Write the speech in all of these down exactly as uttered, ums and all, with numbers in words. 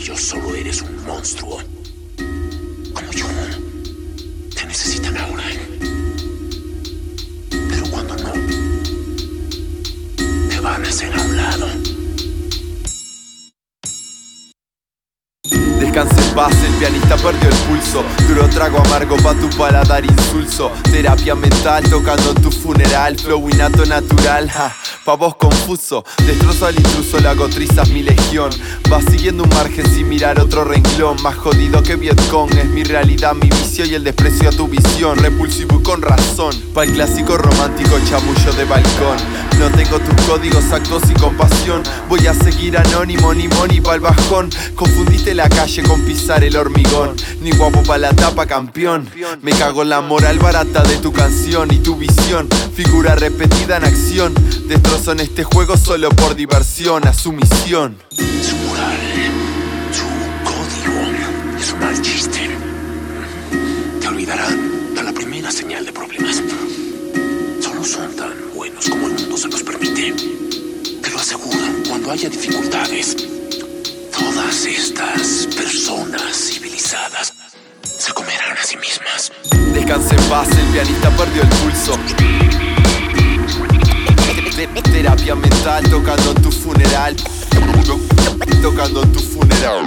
ellos solo eres un monstruo. Como yo. Te necesitan ahora. Pero cuando no, te van a hacer a un lado. Descanse en paz, el pianista perdió el pulso. Duro trago amargo pa' tu paladar insulso. Terapia mental tocando en tu funeral. Flow innato natural, ja, pa' vos confuso. Destrozo al intruso, le hago trizas mi legión. Va siguiendo un margen sin mirar otro renglón. Más jodido que Vietcong, es mi realidad, mi vicio y el desprecio a tu visión. Repulsivo y con razón, pa' el clásico romántico chamullo de balcón. No tengo tus códigos, actos y compasión. Voy a seguir anónimo, ni money pa'l bajón. Confundiste la calle con pisar el hormigón. Ni guapo pa' la tapa, campeón. Me cago en la moral barata de tu canción y tu visión. Figura repetida en acción. Destrozo en este juego solo por diversión. A su misión. Su moral, su código, es un mal chiste. Te olvidarán a la primera señal de problemas. Solo son tan buenos como el mundo se los permite. Te lo aseguro, cuando haya dificultades, todas estas personas civilizadas se comerán a sí mismas. Descanse en paz, el pianista perdió el pulso. Terapia mental tocando en tu funeral. Tocando en tu funeral.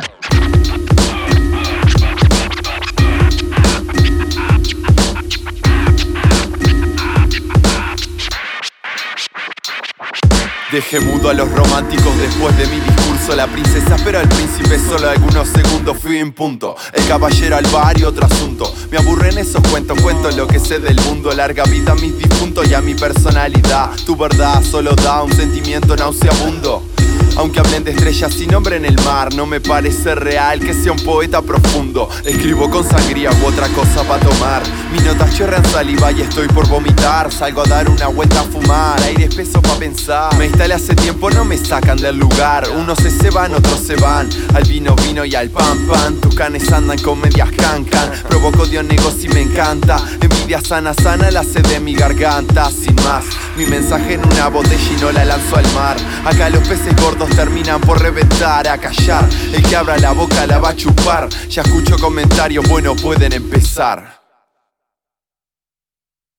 Dejé mudo a los románticos después de mi discurso. La princesa espera al príncipe solo algunos segundos. Fui en punto, el caballero al bar y otro asunto. Me aburren esos cuentos, cuento lo que sé del mundo. Larga vida a mis difuntos y a mi personalidad. Tu verdad solo da un sentimiento nauseabundo. Aunque hablen de estrellas sin nombre en el mar, no me parece real que sea un poeta profundo. Escribo con sangría u otra cosa pa' tomar. Mis notas chorrean saliva y estoy por vomitar. Salgo a dar una vuelta a fumar, aire espeso pa' pensar. Me instalé hace tiempo, no me sacan del lugar. Unos se ceban, otros se van. Al vino vino y al pan pan. Tus canes andan con medias cancan. Provoco odio, negocio y me encanta. Envidia sana sana la sed de mi garganta. Sin más, mi mensaje en una botella y no la lanzo al mar. Acá los peces gordos terminan por reventar, a callar. El que abra la boca la va a chupar. Ya escucho comentarios, bueno, pueden empezar.